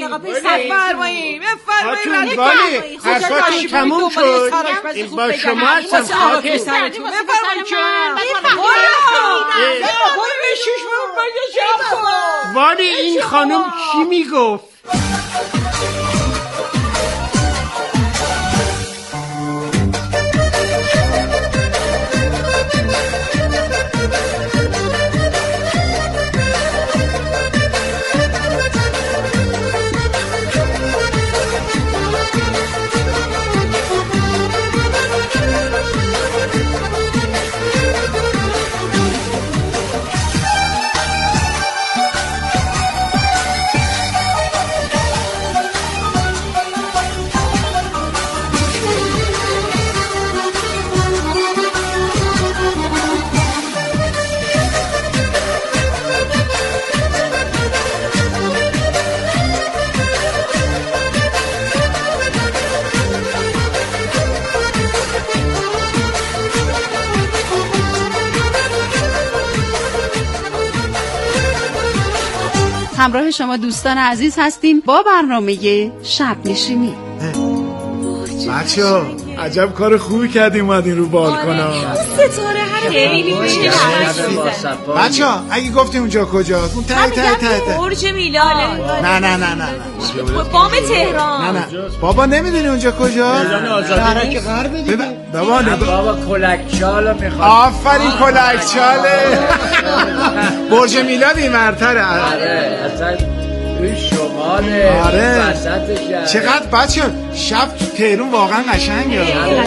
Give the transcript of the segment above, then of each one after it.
آقا بفرمایید ولی حرفاتون تموم شد. این با شما هستم خاطر سرتون ولی این خانم چی میگفت؟ همراه شما دوستان عزیز هستیم با برنامه شب نشینی. بچه‌ها عجب کار خوبی کردیم اومدین رو بالکنا. ستاره هر خیلی میشه. بچه‌ها اگه گفتیم اونجا کجاست؟ اون ته برج میلاد. نه بام تهران. نه بابا نمیدونی اونجا کجاست؟ شهرک غرب دیگه. بابا کلکچالو میخواد. آفرین کلکچاله. برج میلاد این مرتره. اصلا این شماله. آره. وسطشه. چقدر بچه شب تو تهران واقعا قشنگه.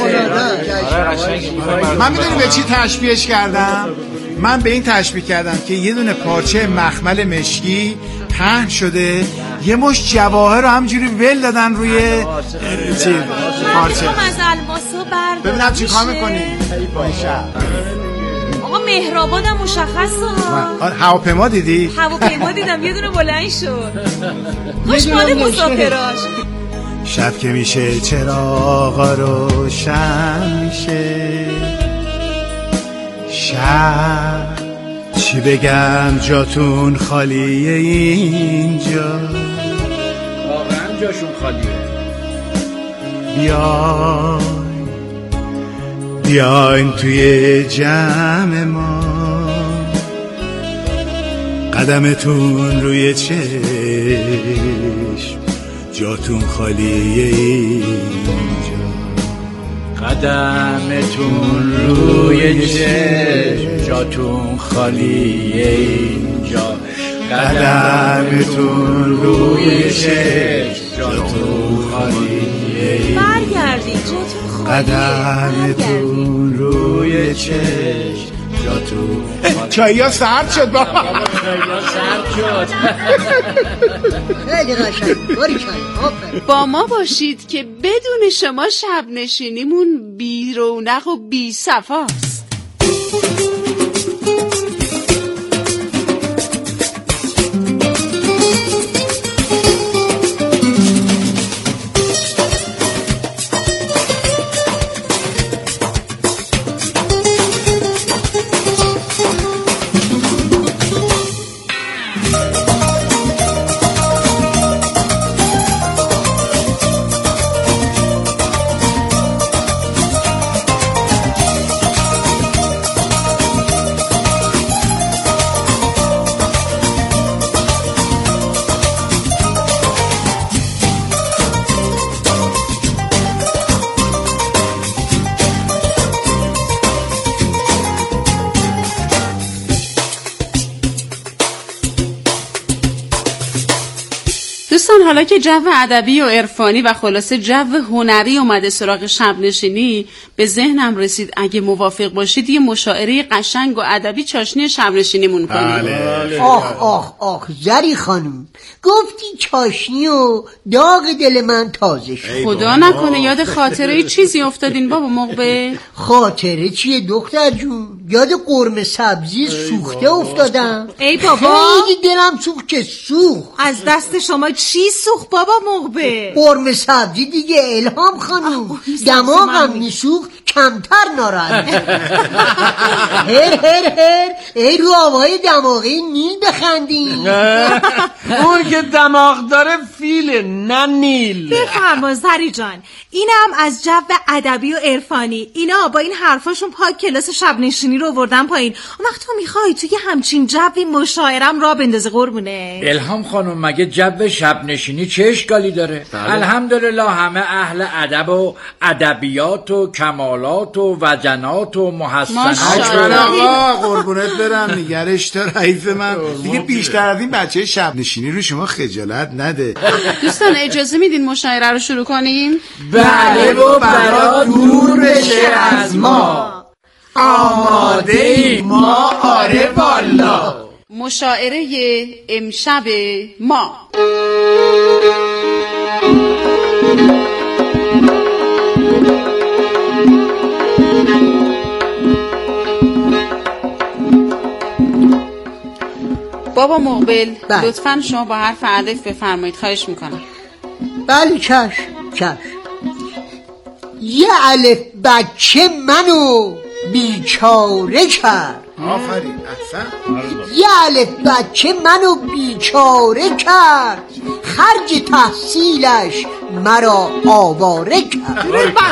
من میدونی به چی تشبیهش کردم؟ من به این تشبیه کردم که یه دونه پارچه مخمل مشکی پهن شده، یه مش جواهر رو همجوری ول دادن روی چی پارچه. ببینم چی کار میکنی آقا مهرآبادم مشخصه. هواپیما دیدی؟ هواپیما دیدم یه دونه بلند شد. خوشماله مسافراش. شب که میشه چراغا روشن میشه، شب چی بگم جاتون خالیه اینجا، واقعا جاشون خالیه. بیاین توی جمع ما، قدمتون روی چشم جاتون خالیه اینجا، قدمتون روی چشم جاتون خالیه اینجا، قدمتون روی چشم جاتون خالیه اینجا، برگردید جاتون خالیه، قدمتون روی چشم جاتون چایی ها سرد شد بابا. چایی سرد شد. خیلی قشنگ. باریکلا. با ما باشید که بدون شما شب نشینیمون بی رونق و بی صفاست. دوستان حالا که جو ادبی و عرفانی و خلاصه جو هنری اومده سراغ شب نشینی، به ذهنم رسید اگه موافق باشید یه مشاعره قشنگ و ادبی چاشنی شب نشینیمون کنیم. آخ زری خانم، گفتی چاشنی و داغ دل من تازه شد. خدا نکنه یاد خاطره چیزی افتادین بابا مقبل؟ خاطره چیه دختر جون؟ یاد قرمه سبزی سوخته افتادم. ای بابا خیلی دلم سوخت که سوخت. از دست شما چی سوخت بابا مقبل؟ قرمه سبزی دیگه الهام خانم. دماغم میسوخت کمتر ناراحت. هر ای رو آوای دماغی نیل بخندیم. اون که دماغ داره فیله نه نیل. بفرما زری جان، اینم از جو ادبی و عرفانی. اینا با این حرفاشون پاک کلاس شب نشینی رو آوردن پایین. اون وقت تو میخوای توی همچین جوی مشاعرم را بندازه قربونه؟ الهام خانم مگه جو شب نشینی چه اشکالی داره؟ الحمدلله همه اهل ادب و ادبیات و کمالات و وجنات و محسنات. آقا قربونت برم، نگرش تا رئیس من دیگه بیشتر از این بچه شب نشینی رو شما خجالت نده. دوستان اجازه میدین مشاعره رو شروع کنیم؟ بله و برا دور بشه از ما، آماده ایم ما، آره والا. مشاعره امشب ما. بابا مقبل لطفاً شما با حرف الف بفرمایید، خواهش میکنم. بله چشم. یه الف بچه منو بیچاره کرد. آفرین احسن. یه الف بچه منو بیچاره کرد، خرج تحصیلش مرا آواره کرد.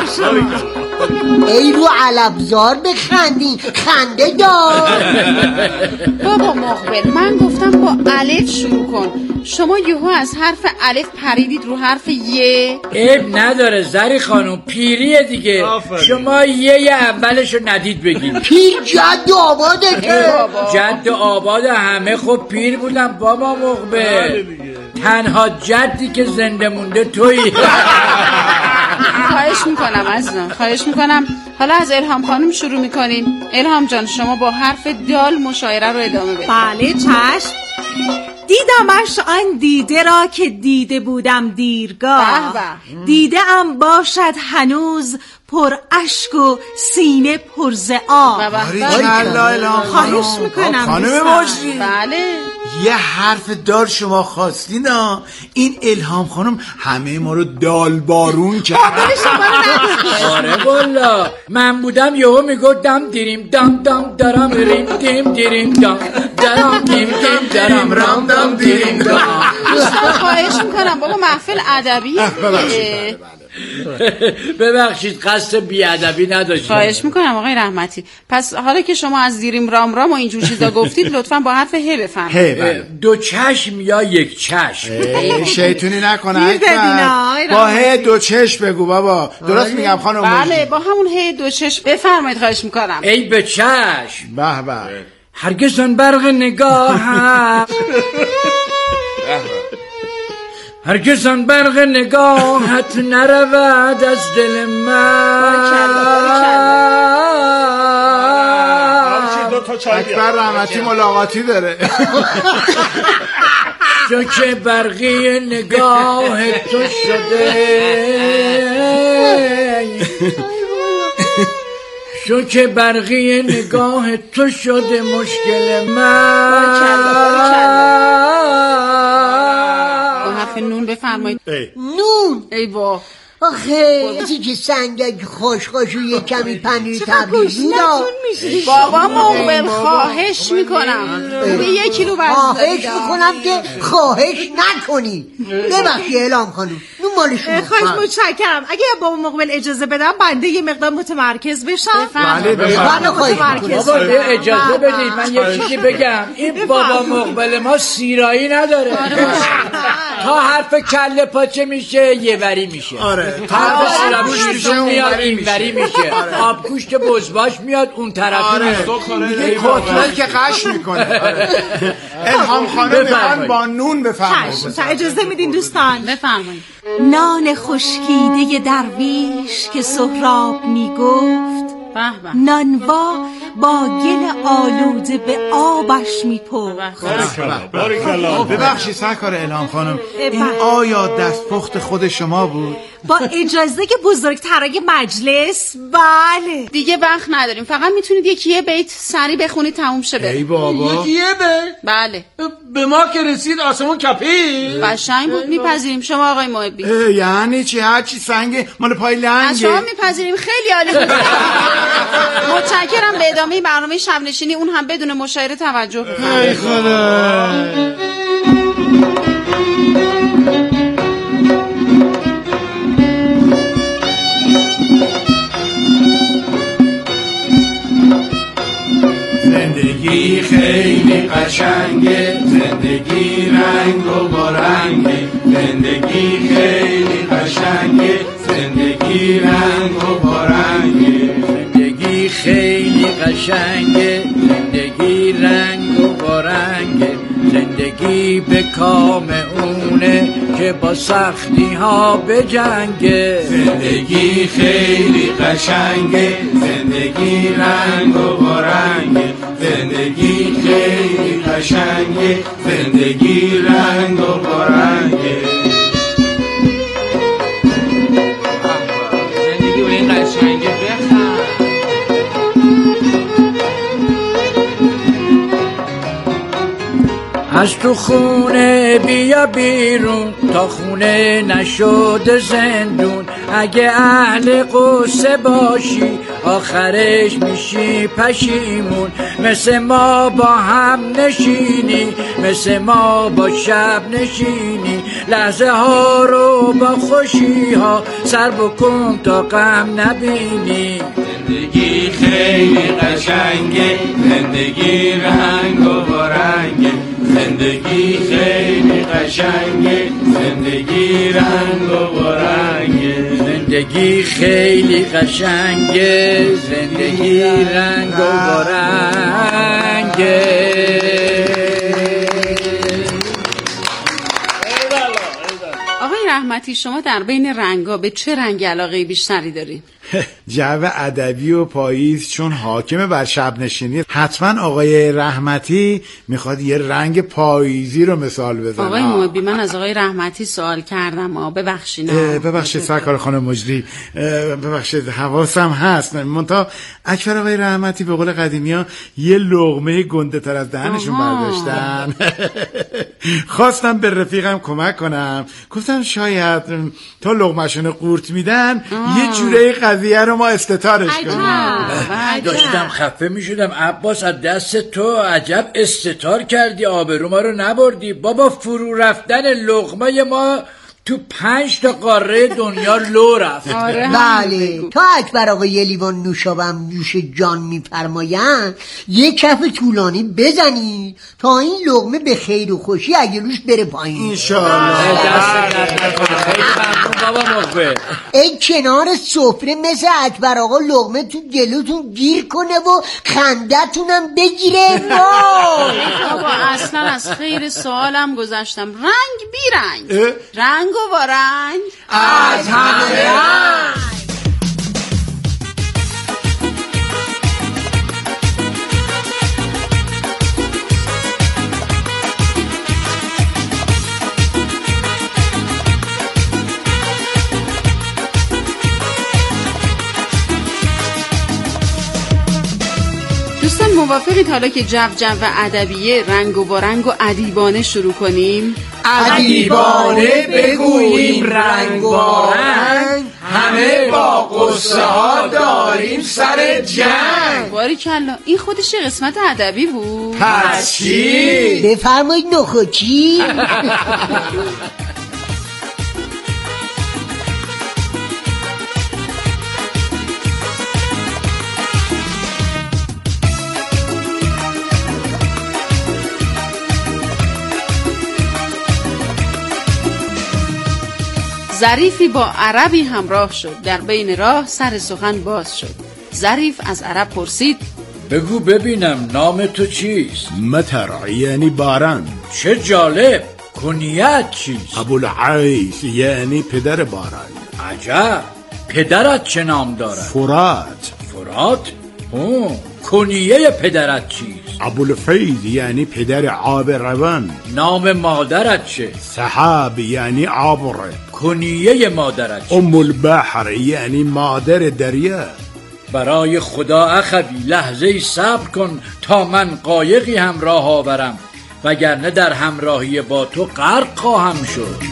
ای رو علبزار بخندین، خنده دار. بابا مقبل من گفتم با الف شروع کن، شما یهو از حرف الف پریدید رو حرف یه. عیب نداره زری خانم، پیریه دیگه. شما یه اولشو ندید بگید. پیر جد و آباده که جد و آباد همه خب پیر بودن بابا مقبل. تنها جدی که زنده مونده تویی. خواهش میکنم عزیزم، خواهش میکنم. حالا از الهام خانم شروع میکنیم. الهام جان شما با حرف دال مشاعره رو ادامه بدید. بله چشم. دیدمش آن دیده را که دیده بودم دیرگاه، دیده ام باشد هنوز پر اشک و سینه پر ز آب. خواهش میکنم خانم مجری. بله یه حرف دار شما خواستین. این الهام خانم همه ما رو دال بارون کرد. آره والا من بودم یهو میگفتم دیریم دام دام دارم ریم دیم دیریم دام دارم دیم دیم دارم رام دام دیریم دام. خواهش میکنم بابا محفل ادبیه. ببخشید قصد بیادبی نداشتم. خواهش میکنم آقای رحمتی. پس حالا که شما از دیریم رام رام و اینجور چیزا گفتید لطفا با حرف ه بفرمایید. دو چشم یا یک چشم؟ شیطونی نکنه اکبر. با ه دو چشم بگو بابا. درست میگم خانم مجری؟ بله با همون ه دو چشم بفرمایید خواهش میکنم. ای به چشم. به به. هرگز آن برق نگاهم هرگز آن برق نگاهت نرود از دل من. اکبر رحمتی ملاقاتی داره. چون که برقی نگاه تو شده، چون که برقی نگاه تو شده مشکل من. نون بفرمایید. نون ای با آخه که سنگک خوش و یک کمی پنیر تبریزی را. بابا مقبل خواهش میکنم به 1 کیلو وزن خواهش میکنم که خواهش نکنی. ببخشی الهام خانم نون مال شما. خواهش متشکرم. اگه بابا مقبل اجازه بدم بنده یه مقدار متمرکز بشم. بله بابا اجازه بدید من یه چیزی بگم. این بابا مقبل ما سیرایی نداره. تا حرف کله پاچه میشه یه وری میشه. حرف سیرابوشتون میاد این وری میشه. آبگوشت بزباش میاد اون طرفی میشه. دیگه کتلت که قش میکنه. الهام خانم میخوان با نون بفرمایید. اجازه میدین دوستان؟ بفرمایید. نان خشکیده درویش که سهراب میگفت، نانوا با گل آلوده به آبش میپخت. ببخشید سرکار الهام خانم، این آیا دستپخت خود شما بود؟ با اجازه که بزرگترای مجلس. بله دیگه وقت نداریم، فقط میتونید یه بیت سری بخونید تموم شه. ای بابا یه بیت؟ بله به ما که رسید آسمون کپی قشنگ بود، میپذیریم. شما آقای محبی؟ یعنی چی؟ هرچی سنگه مال پای لنگه. از شما میپذیریم، خیلی عالی بود. متشکرم. به ادامه برنامه شب نشینی اون هم بدون مشاعره توجه بکنید. ای خدا. زندگی خیلی قشنگه، زندگی رنگ و بارنگه، زندگی خیلی قشنگه، زندگی رنگ و بارنگه، زندگی خیلی قشنگه، زندگی رنگ و بارنگه، زندگی به کام اونه که با سختی ها بجنگه. زندگی خیلی قشنگه، زندگی رنگ و بارنگه، زندگی خیلی قشنگه، زندگی رنگ و بارنگه. زندگی به این قشنگه بخند. از تو خونه بیا بیرون تا خونه نشده زندون. اگه اهل قصه باشی آخرش میشی پشیمون. مثل ما با هم نشینی، مثل ما با شب نشینی. لحظه ها رو با خوشی ها سر بکن تا غم نبینی. زندگی خیلی قشنگه، زندگی رنگ و بارنگه، زندگی خیلی قشنگه، زندگی رنگ و بارنگه، زندگی خیلی قشنگه، زندگی رنگ و بارنگه. آقای رحمتی، شما در بین رنگا به چه رنگ علاقه بیشتری دارید؟ جو ادبی و پاییز چون حاکم بر شب نشینی، حتما آقای رحمتی میخواد یه رنگ پاییزی رو مثال بزنه. آقای محبی، من از آقای رحمتی سوال کردم. ببخشید سرکار خانم مجری، ببخشید حواسم هست. منتها اکبر آقای رحمتی به قول قدیمی ها یه لقمه گنده تر از دهنشون برداشتن. خواستم به رفیقم کمک کنم، گفتم شاید تا لقمه‌شون قورت میدن یه جوره قضیه رو ما استتارش کنیم. داشتم خفه میشدم عباس، از دست تو عجب استتار کردی، آبرو ما رو نبردی. بابا فرو رفتن لقمه ما تو 5 تا قاره دنیا لو رفت. بله، تا اکبر آقا یه لیوان نوشابم نوش جان میفرمایند یه کف طولانی بزنی تا این لقمه به خیر و خوشی اگه روش بره پایین انشاءالله. خیلی ممنون بابا مخبر. ای کنار سفره مثل اکبر آقا لقمه تو جلوتون گیر کنه و خندتونم بگیره. بابا اصلا از خیر سوالم گذشتم. رنگ بی رنگ، رنگ و با رنگ از همه رنگ. دوستان موافقید حالا که جو ادبیه، رنگ و با رنگ و ادیبانه شروع کنیم؟ ادیبانه بگوییم رنگ با رنگ، همه با قصه ها داریم سر جنگ. باریکلا، این خودش یه قسمت ادبی بود. پس چی؟ بفرمایید نخوچی. ظریفی با عربی همراه شد، در بین راه سر سخن باز شد. ظریف از عرب پرسید بگو ببینم نام تو چیست؟ مطر یعنی باران. چه جالب، کنیت چیست؟ ابوالعیس یعنی پدر باران. عجب، پدرت چه نام دارد؟ فرات. فرات؟ کنیه پدرت چیست؟ ابوالفیض یعنی پدر آب روان. نام مادرت چه؟ سحاب یعنی عبر. کنیه مادرت چه؟ ام البحر یعنی مادر دریا. برای خدا اخوی لحظه صبر کن تا من قایقی هم راه آورم. وگرنه در همراهی با تو غرق خواهم شد.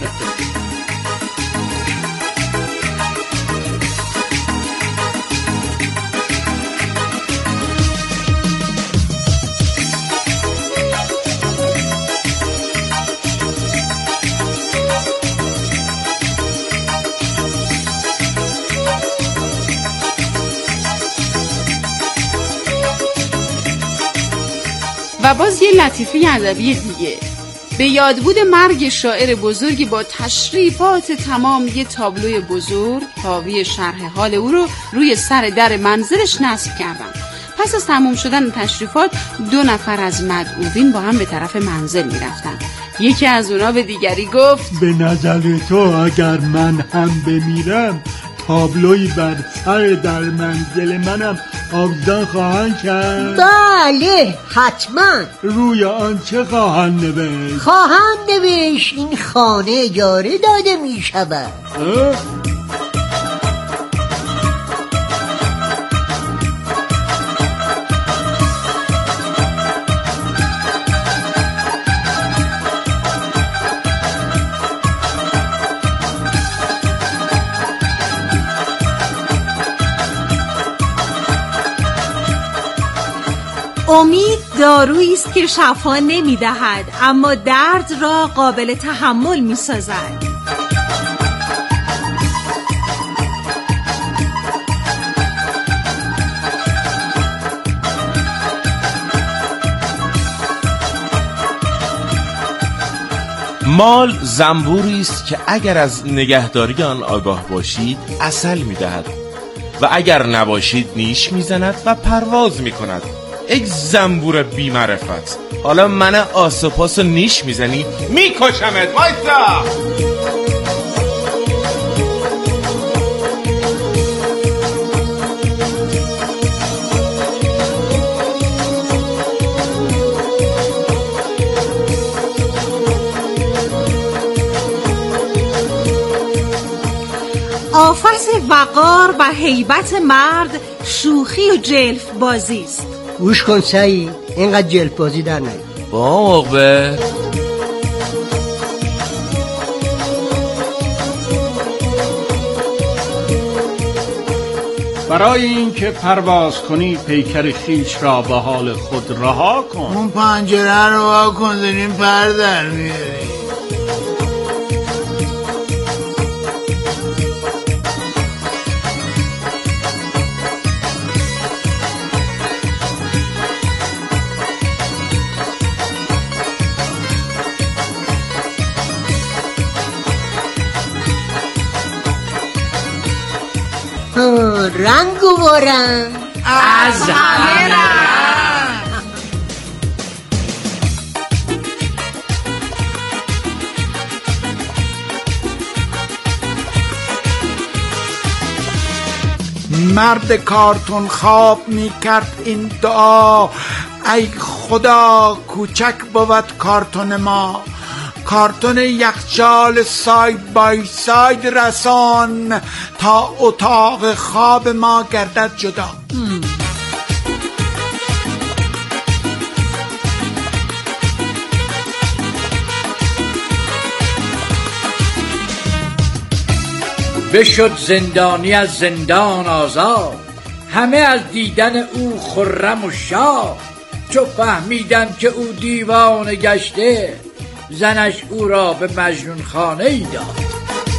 و باز یه لطیفه ادبی دیگه. به یادبود مرگ شاعر بزرگی با تشریفات تمام یه تابلوی بزرگ حاوی شرح حال او رو روی سر در منزلش نصب کردن. پس از تموم شدن تشریفات 2 نفر از مدعوین با هم به طرف منزل میرفتن. یکی از اونا به دیگری گفت به نظر تو اگر من هم بمیرم تابلوی بر سر در منزل منم آویزان خواهند کرد؟ بله حتما. روی آن چه خواهند نوشت؟ خواهند نوشت این خانه اجاره داده می شود. امید دارویی است که شفا نمی‌دهد اما درد را قابل تحمل می‌سازد. مال زنبوری است که اگر از نگهداری آن آگاه باشید عسل می‌دهد و اگر نباشید نیش می‌زند و پرواز می‌کند. ای زنبور بی معرفت، حالا من آسپاس و نیش میزنی میکشمت. وایسا. آفت وقار و هیبت مرد شوخی و جلف بازی است. گوش کن سعید، اینقدر جلف بازی در نیار. با مقبل برای اینکه پرواز کنی پیکر خویش را به حال خود رها کن. اون پنجره رو وا کن داریم پر در میاری. رنگ و بارن از همه رنگ. مرد کارتون خواب میکرد این دعا، ای خدا کوچک بود کارتون ما، کارتون یخچال ساید بای ساید رسان تا اتاق خواب ما گردد جدا. بشد زندانی از زندان آزاد، همه از دیدن او خرم و شاد. چو فهمیدن که او دیوانه گشته، زنش او را به مجنون خانه ای داد.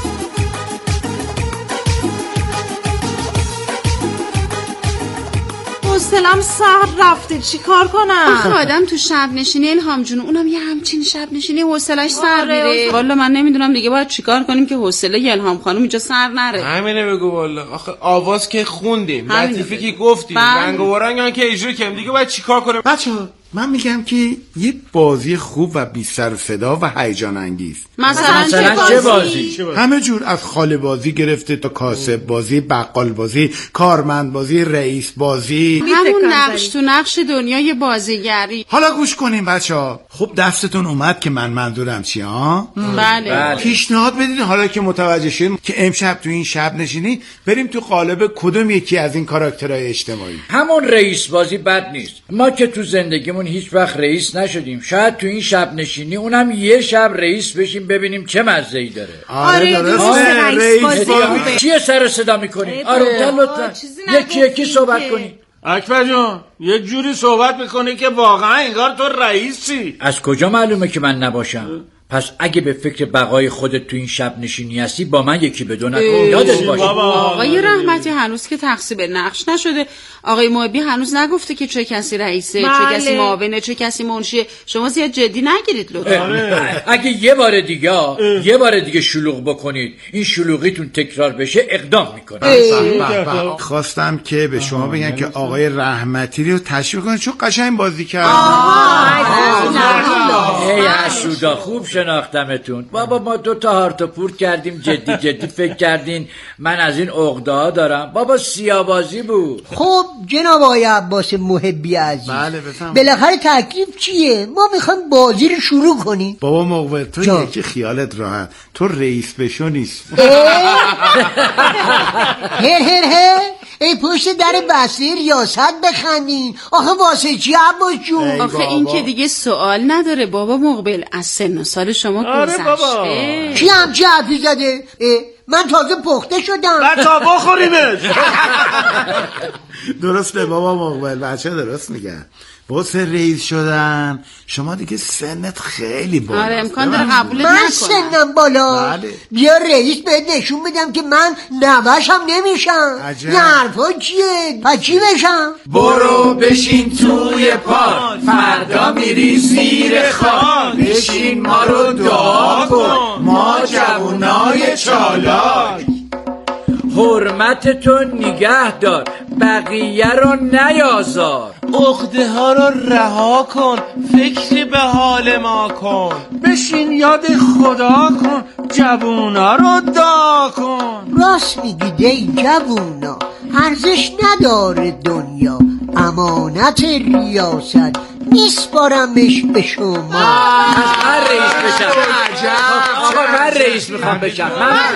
حوصله‌ام سر رفته، چی کار کنم؟ آخه آدم تو شب نشینی الهام جون، اونم یه همچین شب نشینی حوصله‌اش سر میره. والا من نمیدونم دیگه باید چیکار کنیم که حوصله الهام خانم اینجا سر نره. همینه بگو والا. آخه آواز که خوندیم، لطیفه که گفتیم، رنگ و رنگ که اجرا کردیم، دیگه باید چیکار کنیم؟ بچه‌ها من میگم که یه بازی خوب و بی سر و صدا و هیجان انگیز. مثلا چه بازی؟ همه جور، از خاله بازی گرفته تا کاسب بازی، بقال بازی، کارمند بازی، رئیس بازی، همون نقش تو نقش دنیای بازیگری. حالا گوش کنیم بچه‌ها. خب دستتون اومد که من منظورم چی ها؟ بله. پیشنهاد بدید حالا که متوجه شدیم که امشب تو این شب نشینی بریم تو قالب کدوم یکی از این کاراکترهای اجتماعی. همون رئیس بازی بد نیست. ما که تو زندگیمون دوتاییمون هیچ وقت رئیس نشدیم. شاید تو این شب نشینی اونم یه شب رئیس بشیم ببینیم چه مزه‌ای داره. آره درسته رئیس چیه سر صدا میکنی؟ آره لطفا یکی صحبت کنی. اکبر جون یه جوری صحبت میکنی که واقعا انگار تو رئیسی. از کجا معلومه که من نباشم؟ پس اگه به فکر بقای خودت تو این شب نشینی هستی با من یکی به دو نکن. یادت باشه. آقای رحمتی هنوز که تقسیم نقش نشده. آقای محبی هنوز نگفته که چه کسی رئیسه، چه کسی معاونه، چه کسی منشیه. شما زیاد جدی نگیرید لطفا. اگه یه بار دیگه شلوغ بکنید این شلوغیتون تکرار بشه اقدام میکنم. خواستم که به شما بگم که آقای رحمتی رو تشویق کنید چون قشنگ بازی کرد. ای حسودا خوب شناختمتون. بابا ما 2 تا هارت و پورت کردیم جدی فکر کردین من از این عقده ها دارم. بابا سیاه‌بازی بود. خب جناب آقای عباس محبی عزیز، بله بفهم. بالاخره تکلیف چیه؟ ما میخوایم بازی رو شروع کنیم. بابا مقبل تو یکی خیالت راحت، تو رئیس بشو نیست. هر ای پشت در بسته ریاست بخندین. آخه واسه چی عباس جون؟ آخه این که دیگه سوال نداره بابا مقبل، از سن و سال شما گذشته. کی همچی حرفی زده؟ من تازه پخته شدم. تا بخوریمش. درسته بابا مقبل، بچه درست میگن. واسه رئیس شدن شما دیگه سنت خیلی بالا. آره امکان داره قبولت من نکنم. سنم بالا. بله. بیا رئیس بهت نشون بدم که من نوشم نمیشم. عجب. یه حرفا چیه؟ پس چی بشم؟ برو بشین توی پارک، فردا میری زیر خاک. بشین ما رو دعا کن، ما جوونای چالاک. حرمت تو نگه دار، بقیه رو نیازار. عقده ها رو رها کن، فکری به حال ما کن. بشین یاد خدا کن، جوونا رو دعا کن. راست میگید ای جوونا، ارزش نداره دنیا. امانت ریاست میسپارمش به شما. من رئیس بشم. آقا من رئیس میخوام بشم.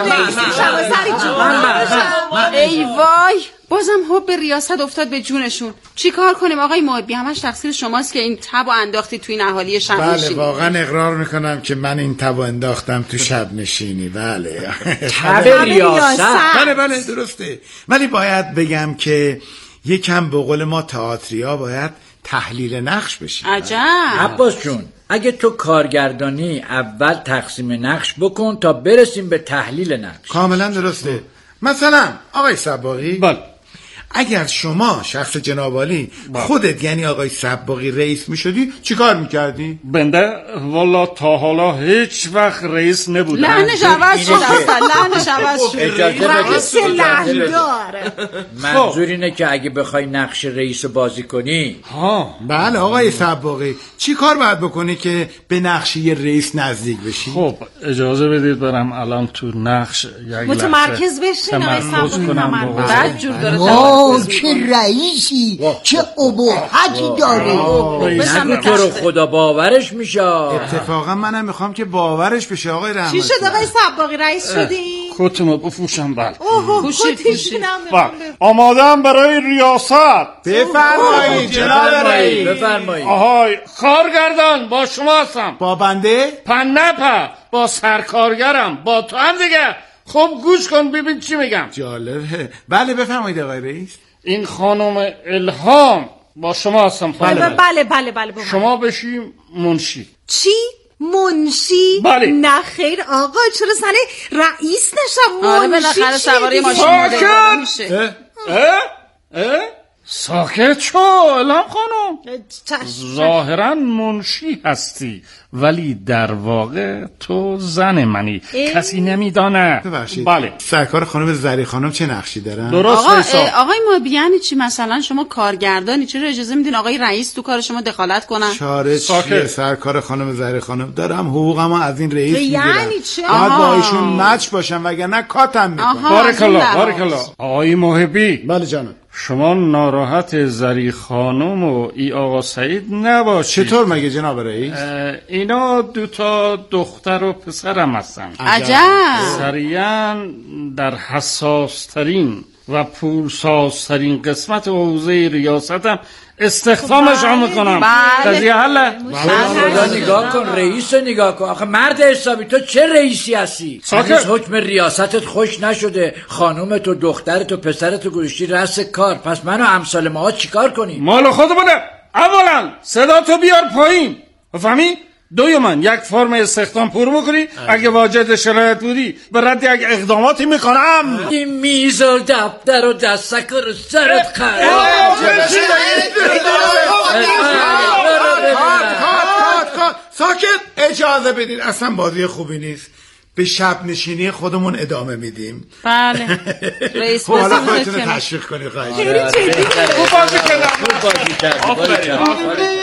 ای وای بازم حب ریاست افتاد به جونشون. چی کار کنیم آقای محبی؟ همش تقصیر شماست که این تب انداختی تو این اهالی شب نشینی. بله واقعا اقرار میکنم که من این تب انداختم تو شب نشینی. بله تب ریاست. بله درسته. ولی باید بگم که یکم به قول ما تئاتریا باید تحلیل نقش بشیم. عجب. عباس جون اگه تو کارگردانی اول تقسیم نقش بکن تا برسیم به تحلیل نقش. کاملا درسته. مثلا آقای صباغی، بله اگر شما شخص جناب عالی خودت یعنی آقای صباغی رئیس میشدی چی کار میکردی؟ بنده والا تا حالا هیچ وقت رئیس نبودم. لعنش عوض شد اصلا. لعنش عوض شد. رئیس لعنتدار. منظور اینه که اگه بخوای نقش رئیس بازی کنی. بله آقای صباغی چی کار باید بکنی که به نقش یه رئیس نزدیک بشی؟ خب اجازه بدید برم الان تو نقش یک متمرکز بشین آقای صباغی. بد جور داره. چه رئیسی، چه ابهتی داره. نگو تو رو خدا باورش میشه. اتفاقا منم میخوام که باورش بشه آقای رحمتی. چی شد آقای صباغی رئیس شدی؟ کتمو بپوشم. بله پوشید. آمادم برای ریاست. بفرمایید جناب رئیس. بفرمایید. آهای کارگردان با شما هستم. با بنده؟ پنپا با سرکارگرم با تو هم دیگه. خب گوش کن ببین چی میگم. جالبه. بله بفرمایید آقای رئیس. این خانم الهام با شما هستم. بله شما بشی منشی. چی؟ منشی؟ بله. نه خیر آقا، چرا سن رئیس نشم؟ آره بالاخره سواری ماشین مدرن میشه. ساکت شو الهام خانم. ظاهرا منشی هستی ولی در واقع تو زن منی. کسی نمیدانه. ببخشید بله. سرکار خانم زری خانم چه نقشی دارن؟ درست آقای محبی یعنی چی؟ مثلا شما کارگردانی چرا اجازه میدین آقای رئیس تو کار شما دخالت کنن؟ چاره چیه سرکار خانم زری خانم؟ دارم حقوقمو از این رئیس میگیرم. یعنی چه؟ باید با ایشون مچ باشم وگرنه کاتم میکنم. بارک الله. آقای محبی. بله جانم. شما ناراحت زری خانم و ای آقا سعید نباشید. چطور مگه جناب رئیس؟ اینا 2 تا دختر و پسرم هستن. عجب. سریعا در حساس ترین و پولسازترین قسمت حوزه ریاستم استخدامشان میکنم. قضیه حله. خدا نگاه کن، رئیس نگاه کن. آخه مرد حسابی تو چه رئیسی هستی؟ هنوز حکم ریاستت خوش نشده، خانومت و دخترت و پسرت و گوشتی رأس کار. پس من و امثال ماها چیکار کنیم؟ مال خودمونه. اولا صدا تو بیار پایین، فهمی؟ دویمن یک فرم استخدام پر میکنی. اگه واجد شرایط بودی به رد یک اقداماتی میکنم. این میز و دفتر و دستک رو سرت خرد. ساکت، اجازه بدید، اصلا بازی خوبی نیست. به شب نشینی خودمون ادامه میدیم. بله رئیس حالا خودتون تشویق کنید. خواهش خوب بازی کردی.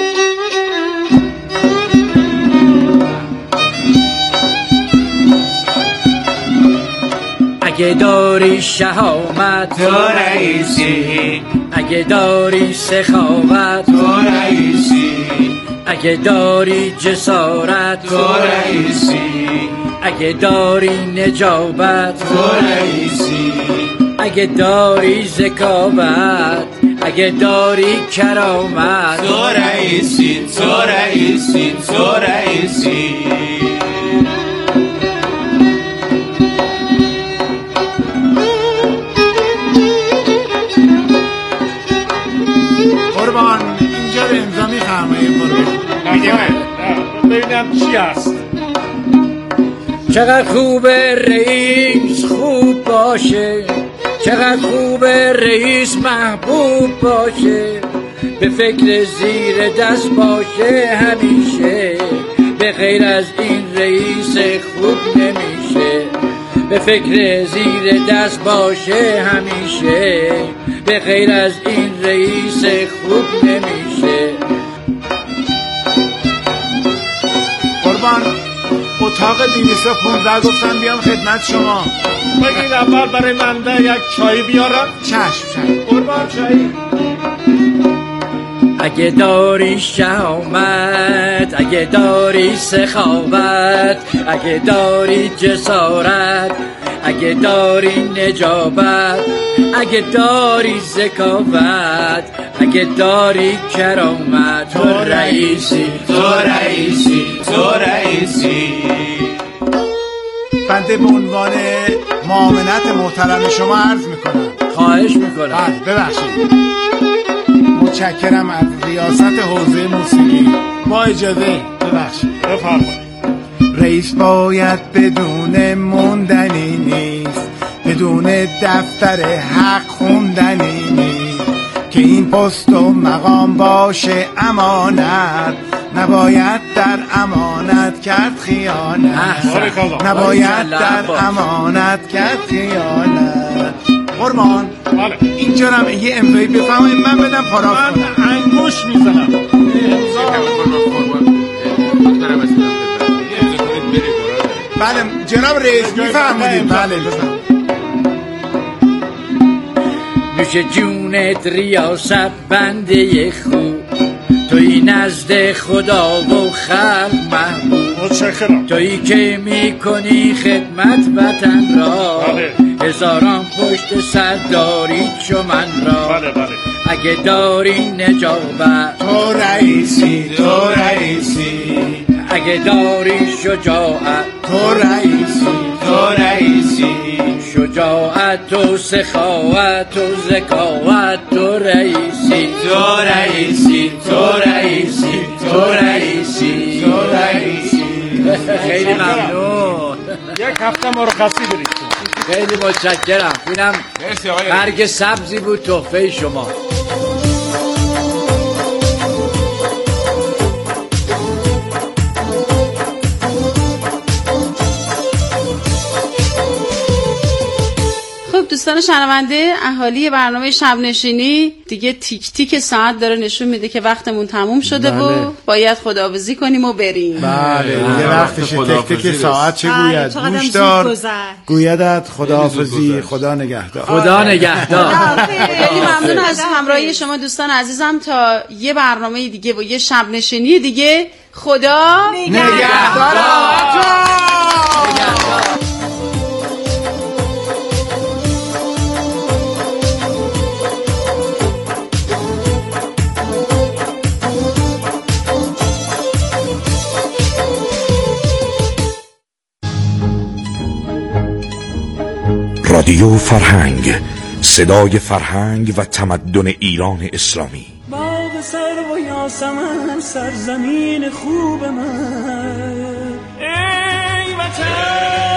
اگه داری شهامت تو رئیسی، اگه داری سخاوت تو رئیسی، اگه داری جسارت تو رئیسی، اگه داری نجابت تو رئیسی، اگه داری ذکاوت اگه داری کرامت تو رئیسی، تو رئیسی، تو رئیسی. قربان اینجا رو امضا می‌فرمایید. ببینم چی هست. چقدر خوبه رئیس خوب باشه، چقدر خوبه رئیس محبوب باشه، به فکر زیر دست باشه همیشه، به غیر از این رئیس خوب نمیشه، به فکر زیر دست باشه همیشه، به غیر از این رئیس خوب نمیشه. قربان اتاق 215 گفتم بیام خدمت شما. بگید اول برای منده یک چای بیارم. چشم. قربان چای. اگه داری شهامت اگه داری سخاوت اگه داری جسارت اگه داری نجابت اگه داری ذکاوت اگه داری کرامت تو رئیسی، تو رئیسی، تو رئیسی. بنده به عنوان معاونت محترم شما عرض میکنم. خواهش میکنم. ببخشید. متشکرم از ریاست حوزه موسیقی. با اجازه. ببخشید. بفرمایید. رئیس باید بدون موندنی نیست، بدون دفتر حق خوندنی نیست، که این پست و مقام باشه امانت، نباید در امانت کرد خیانت، نباید در امانت کرد خیانت. قربان اینجا هم یه امضایی بفرمایید من بدم پاراف کنم. من انگوش میزنم. بله جناب رئیس میفرمودید. بله نوش جونت ریاست بنده خوب، توی نزد خدا و خلق محبوب، تویی که میکنی خدمت وطن را، هزاران پشت سر داری چو من را. اگه داری نجابت تو رئیسی، تو رئیسی، اگه داری شجاعت تو رئیسی، تو رئیسی، شجاعت و سخاوت و ذکاوت تو رئیسی، تو رئیسی، تو رئیسی، تو رئیسی، تو رئیسی. خیلی ممنون. یک هفته مرخصی برید. خیلی متشکرم. اینم برگ سبزی بود تحفه شما. دوستان شنونده، اهالی برنامه شب نشینی، دیگه تیک تیک ساعت داره نشون میده که وقتمون تموم شده و باید خداحافظی کنیم و بریم. بله دیگه وقتشه. تیک تیک ساعت چه گوید؟ گوشدار گویدت خداحافظی، خدا نگهدار. خدا نگهدار. خیلی ممنون از همراهی شما دوستان عزیزم. تا یه برنامه دیگه و یه شب نشینی دیگه، خدا نگهدار. رادیو فرهنگ، صدای فرهنگ و تمدن ایران اسلامی. باغ سرو و یاسمن سرزمین خوب من، ای وطن.